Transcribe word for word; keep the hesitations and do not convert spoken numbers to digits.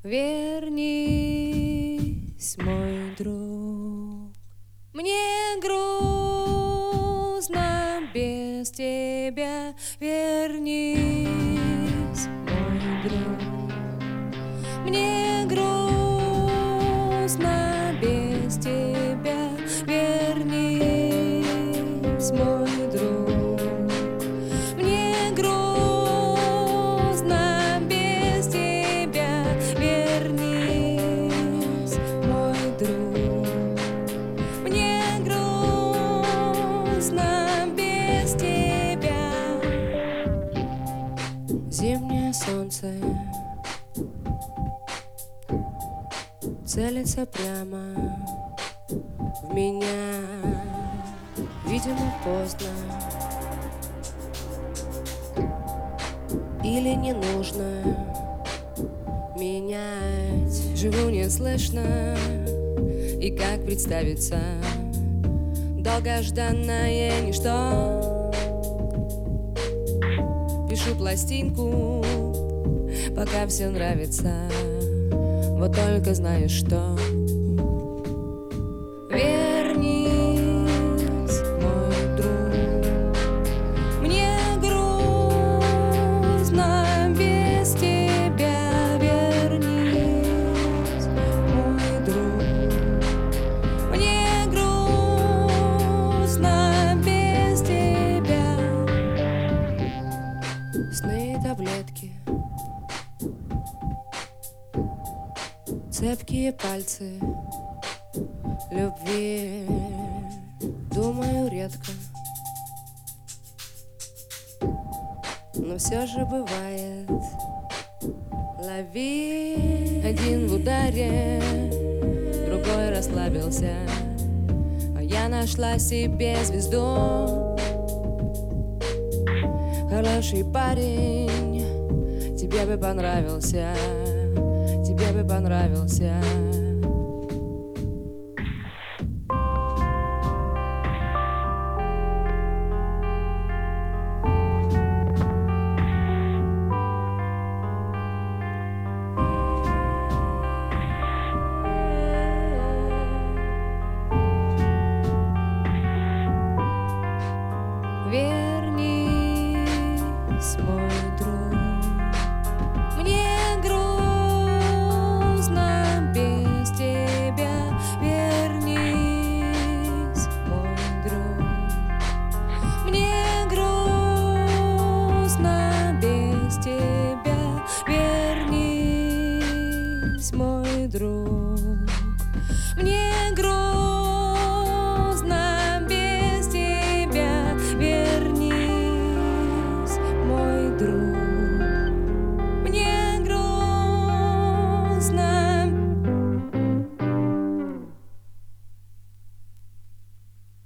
Вернись, мой друг. Мне грустно без тебя. Вернись, мой друг. Мне грустно без тебя. Вернись, мой друг. Мне грустно без тебя. Вернись, мой друг. Мне грустно без тебя. Зимнее солнце целится прямо в меня. Видимо, поздно или не нужно менять. Живу неслышно, и как представиться долгожданное ничто. Пишу пластинку, пока все нравится. Вот только знаешь что. Вернись, мой друг. Мне грустно без тебя. Вернись, мой друг. Мне грустно без тебя. Сны и таблетки, цепкие пальцы любви. Думаю редко, но все же бывает. Лови. Один в ударе, другой расслабился, а я нашла себе звезду. Хороший парень, тебе бы понравился, тебе бы понравился. Вернись, мой друг. Мне грустно без тебя. Вернись, мой друг. Мне грустно без тебя. Вернись, мой друг. Мне грустно без тебя. Вернись, мой друг.